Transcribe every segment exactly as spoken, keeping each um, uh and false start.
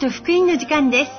と福音の時間です。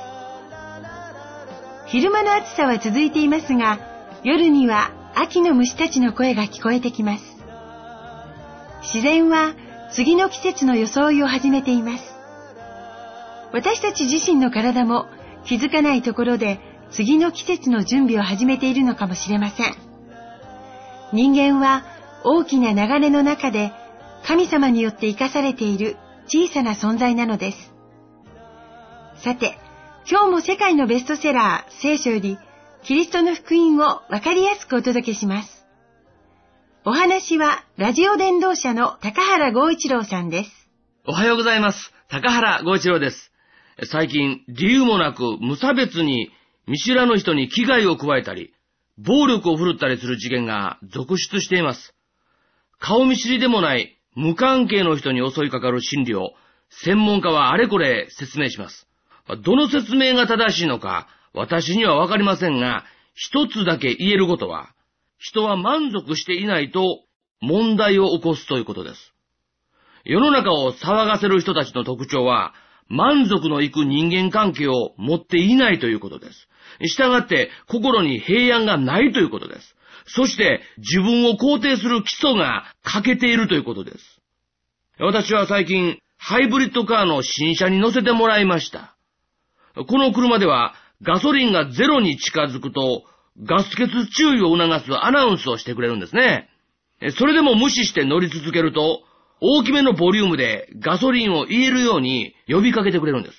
昼間の暑さは続いていますが、夜には秋の虫たちの声が聞こえてきます。自然は次の季節の装いを始めています。私たち自身の体も気づかないところで次の季節の準備を始めているのかもしれません。人間は大きな流れの中で神様によって生かされている小さな存在なのです。さて、今日も世界のベストセラー聖書よりキリストの福音をわかりやすくお届けします。お話はラジオ伝道者の高原剛一郎さんです。 おはようございます。高原剛一郎です。最近理由もなく無差別に見知らぬ人に危害を加えたり、暴力を振るったりする事件が続出しています。顔見知りでもない無関係の人に襲いかかる心理を専門家はあれこれ説明します。どの説明が正しいのか私にはわかりませんが、一つだけ言えることは、人は満足していないと問題を起こすということです。世の中を騒がせる人たちの特徴は、満足のいく人間関係を持っていないということです。したがって心に平安がないということです。そして自分を肯定する基礎が欠けているということです。私は最近ハイブリッドカーの新車に乗せてもらいました。この車ではガソリンがゼロに近づくとガス欠注意を促すアナウンスをしてくれるんですね。それでも無視して乗り続けると大きめのボリュームでガソリンを入れるように呼びかけてくれるんです。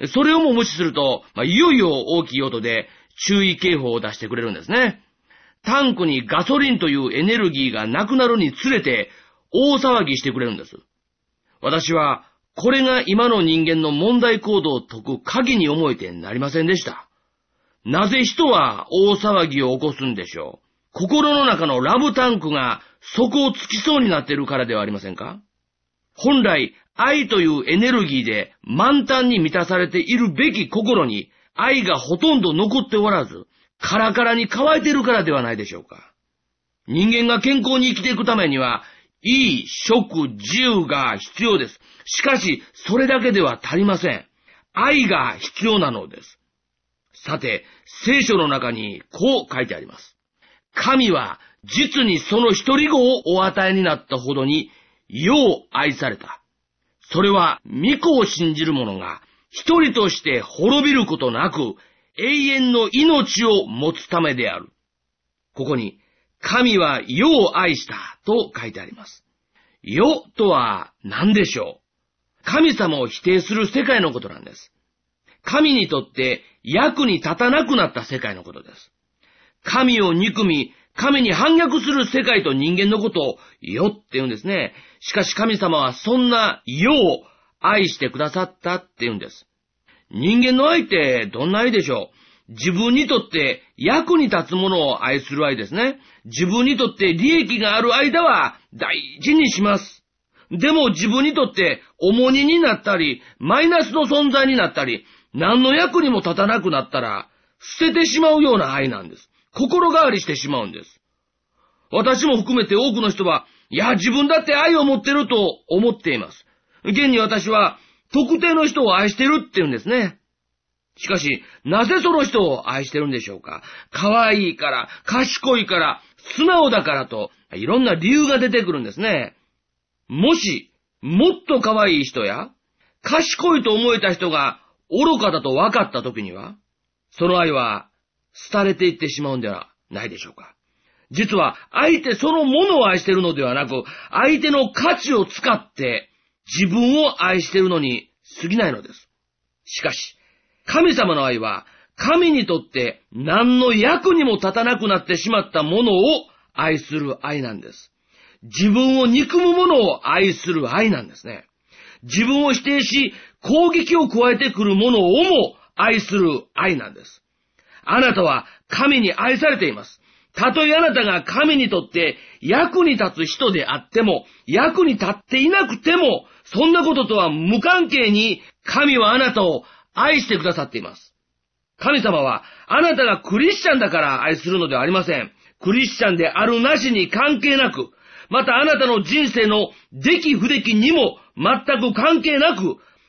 それをも無視すると、まあ、いよいよ大きい音で注意警報を出してくれるんですね。タンクにガソリンというエネルギーがなくなるにつれて大騒ぎしてくれるんです。私はこれが今の人間の問題行動を解く鍵に思えてなりませんでした。なぜ人は大騒ぎを起こすんでしょう。心の中のラブタンクが底をつきそうになっているからではありませんか。本来愛というエネルギーで満タンに満たされているべき心に愛がほとんど残っておらず、カラカラに乾いているからではないでしょうか。人間が健康に生きていくためには、いい食住が必要です。しかし、それだけでは足りません。愛が必要なのです。さて、聖書の中にこう書いてあります。神は実にその一人子をお与えになったほどに、よう愛された。それは、御子を信じる者が、一人として滅びることなく、永遠の命を持つためである。ここに、神は世を愛したと書いてあります。世とは何でしょう。神様を否定する世界のことなんです。神にとって役に立たなくなった世界のことです。神を憎み、神に反逆する世界と人間のことを世って言うんですね。しかし神様はそんな世を愛してくださったって言うんです。人間の愛ってどんな愛でしょう。自分にとって役に立つものを愛する愛ですね。自分にとって利益がある間は大事にします。でも自分にとって重荷になったり、マイナスの存在になったり、何の役にも立たなくなったら、捨ててしまうような愛なんです。心変わりしてしまうんです。私も含めて多くの人は、いや自分だって愛を持ってると思っています。現に私は特定の人を愛してるって言うんですね。しかし、なぜその人を愛してるんでしょうか。可愛いから、賢いから、素直だからと、いろんな理由が出てくるんですね。もし、もっと可愛い人や、賢いと思えた人が愚かだと分かった時には、その愛は廃れていってしまうんではないでしょうか。実は、相手そのものを愛しているのではなく、相手の価値を使って自分を愛しているのに過ぎないのです。しかし、神様の愛は、神にとって何の役にも立たなくなってしまったものを愛する愛なんです。自分を憎むものを愛する愛なんですね。自分を否定し、攻撃を加えてくるものをも愛する愛なんです。あなたは神に愛されています。たとえあなたが神にとって役に立つ人であっても、役に立っていなくても、そんなこととは無関係に神はあなたを愛してくださっています。神様はあなたがクリスチャンだから愛するのではありません。クリスチャンであるなしに関係なく、またあなたの人生の出来不出来にも全く関係なく、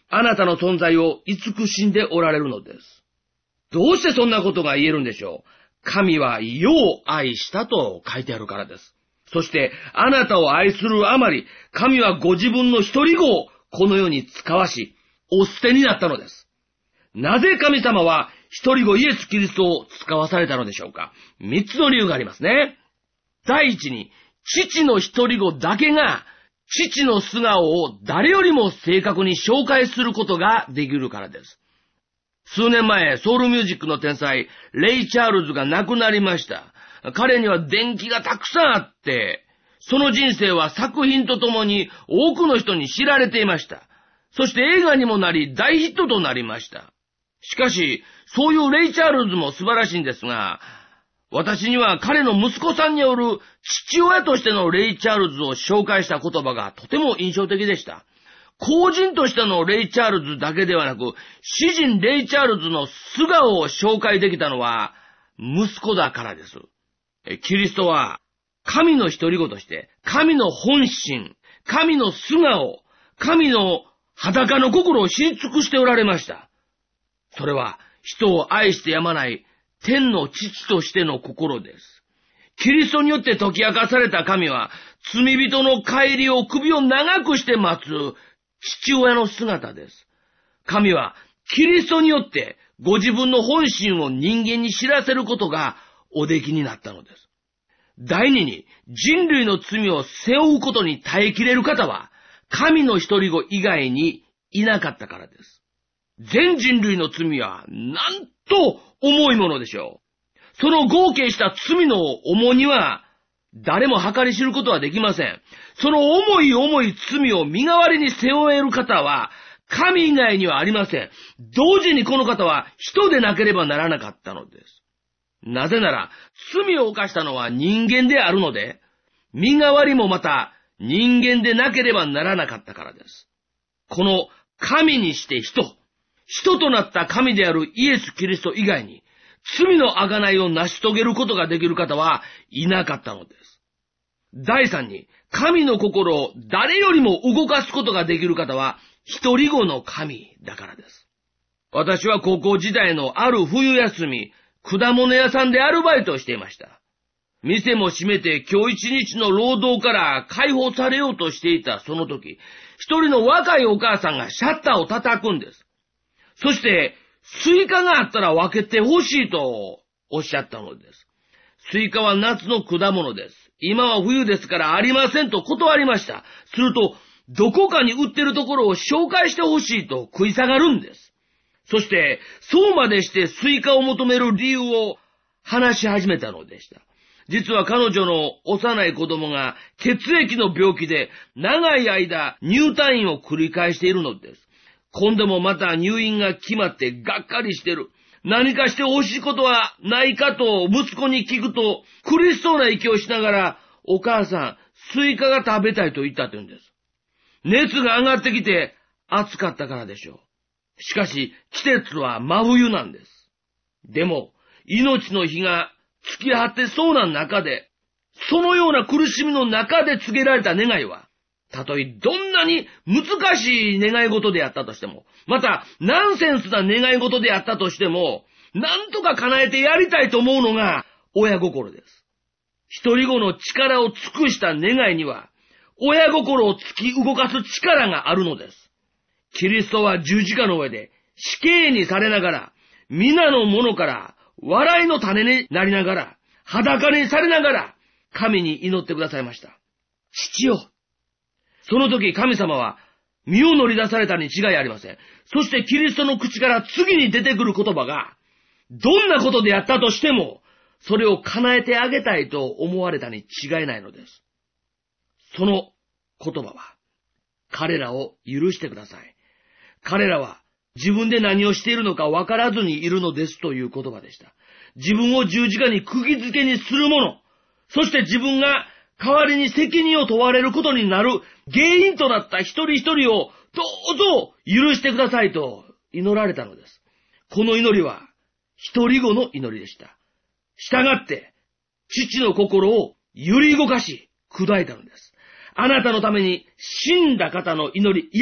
あなたの存在を慈しんでおられるのです。どうしてそんなことが言えるんでしょう。神は世を愛したと書いてあるからです。そして、あなたを愛するあまり、神はご自分の一人子をこの世に使わし、お捨てになったのです。なぜ神様は一人子イエス・キリストを使わされたのでしょうか。三つの理由がありますね。第一に、父の一人子だけが、父の素顔を誰よりも正確に紹介することができるからです。数年前、ソウルミュージックの天才、レイ・チャールズが亡くなりました。彼には伝記がたくさんあって、その人生は作品とともに多くの人に知られていました。そして映画にもなり大ヒットとなりました。しかし、そういうレイ・チャールズも素晴らしいんですが、私には彼の息子さんによる父親としてのレイ・チャールズを紹介した言葉がとても印象的でした。公人としてのレイ・チャールズだけではなく、詩人レイ・チャールズの素顔を紹介できたのは息子だからです。キリストは神の一人子として、神の本心、神の素顔、神の裸の心を知り尽くしておられました。それは人を愛してやまない天の父としての心です。キリストによって解き明かされた神は、罪人の帰りを首を長くして待つ父親の姿です。神はキリストによってご自分の本心を人間に知らせることがおできになったのです。第二に、人類の罪を背負うことに耐えきれる方は、神の一人子以外にいなかったからです。全人類の罪はなんと重いものでしょう。その合計した罪の重荷は誰も計り知ることはできません。その重い重い罪を身代わりに背負える方は神以外にはありません。同時にこの方は人でなければならなかったのです。なぜなら罪を犯したのは人間であるので、身代わりもまた人間でなければならなかったからです。この神にして人、人となった神であるイエス・キリスト以外に、罪の贖いを成し遂げることができる方はいなかったのです。第三に、神の心を誰よりも動かすことができる方は、一人子の神だからです。私は高校時代のある冬休み、果物屋さんでアルバイトをしていました。店も閉めて今日一日の労働から解放されようとしていたその時、一人の若いお母さんがシャッターを叩くんです。そして、スイカがあったら分けてほしいとおっしゃったのです。スイカは夏の果物です。今は冬ですからありませんと断りました。すると、どこかに売ってるところを紹介してほしいと食い下がるんです。そして、そうまでしてスイカを求める理由を話し始めたのでした。実は彼女の幼い子供が血液の病気で長い間入退院を繰り返しているのです。今度もまた入院が決まってがっかりしてる。何かしてほしいことはないかと息子に聞くと、苦しそうな息をしながら、お母さん、スイカが食べたいと言ったと言うんです。熱が上がってきて暑かったからでしょう。しかし季節は真冬なんです。でも、命の日が突き果てそうな中で、そのような苦しみの中で告げられた願いは、たとえどんなに難しい願い事であったとしても、またナンセンスな願い事であったとしても、なんとか叶えてやりたいと思うのが親心です。一人子の力を尽くした願いには、親心を突き動かす力があるのです。キリストは十字架の上で死刑にされながら、皆の者から笑いの種になりながら、裸にされながら、神に祈ってくださいました。父よ、その時神様は身を乗り出されたに違いありません。そしてキリストの口から次に出てくる言葉が、どんなことであったとしても、それを叶えてあげたいと思われたに違いないのです。その言葉は、彼らを許してください。彼らは自分で何をしているのか分からずにいるのですという言葉でした。自分を十字架に釘付けにする者、そして自分が代わりに責任を問われることになる原因となった一人一人をどうぞ許してくださいと祈られたのです。この祈りは一人子の祈りでした。したがって父の心を揺り動かし砕いたのです。あなたのために死んだ方の祈り、いや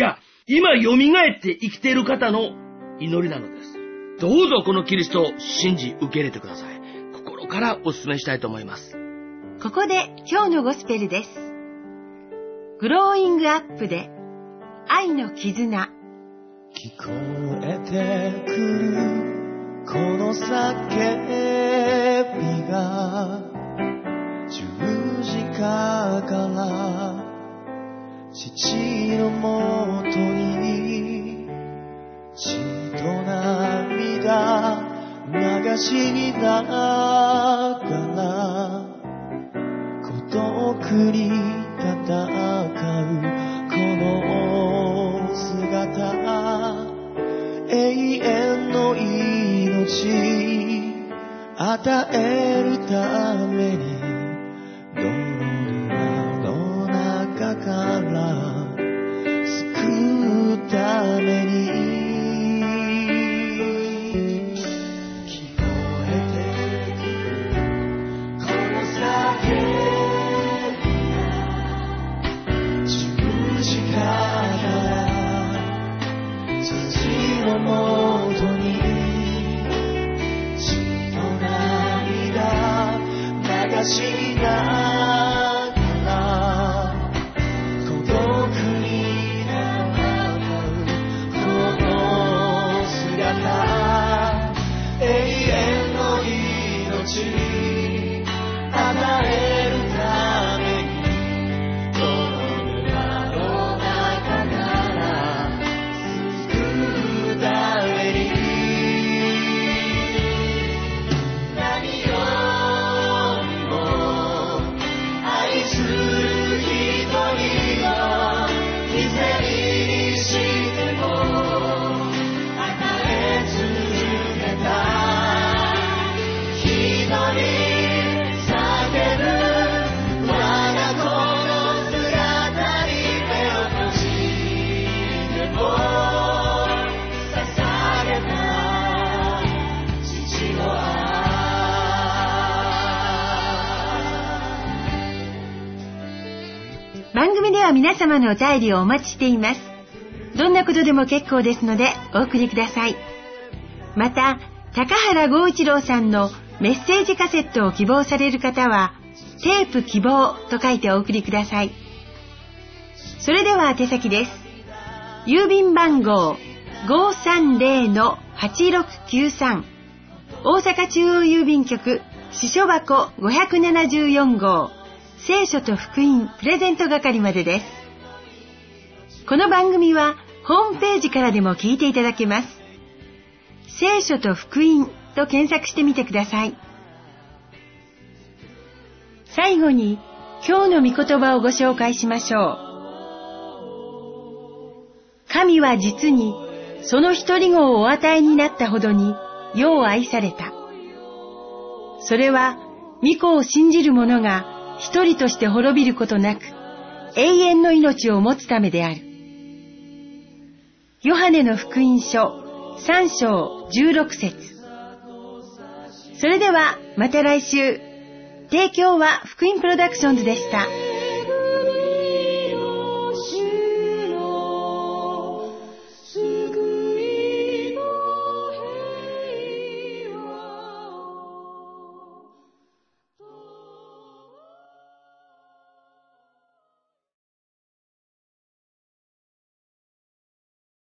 今蘇って生きている方の祈りなのです。どうぞこのキリストを信じ受け入れてください。心からお勧めしたいと思います。 ここで今日のゴスペルです。グローイングアップで愛の絆。 聞こえてくるこの叫びが十字架から父のもとに血と涙流しながら孤独に戦うこの姿、永遠の命与えるために泥沼の中から救うために聞こえてくるこの叫びが十字架から父のもとに血と涙流しながら孤独になるこの姿、永遠の命与えるために泥沼の中から救うために何よりも愛する一人の犠牲にしても与え続けた一人叫ぶ我が子の姿に目を閉じても捧げた父の愛。 番組では皆様のお便りをお待ちしています。どんなことでも結構ですのでお送りください。また、高原剛一郎さんのメッセージカセットを希望される方は、テープ希望と書いてお送りください。それでは宛先です。郵便番号 ごーさんぜろのはちろくきゅうさん 大阪中央郵便局支所箱ごひゃくななじゅうよん号聖書と福音プレゼント係までです。この番組はホームページからでも聞いていただけます。聖書と福音と検索してみてください。最後に今日の御言葉をご紹介しましょう。神は実にその一人子をお与えになったほどに世を愛された。それは御子を信じる者が一人として滅びることなく永遠の命を持つためである。ヨハネの福音書さん章じゅうろく節。それではまた来週。提供は福音プロダクションズでした。